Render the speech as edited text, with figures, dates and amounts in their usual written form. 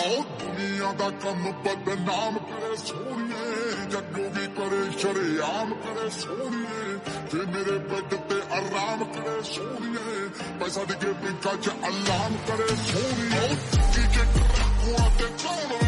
आओ दुनिया दा कम बदनाम करे सोनिए, जग्गू भी करे शरेआम करे सोनिए, ते मेरे बेड ते आराम करे सोनिए, पैसा दिखे पिंका च अलाम करे सोनिए, की जे ट्रकुआ ते चौड़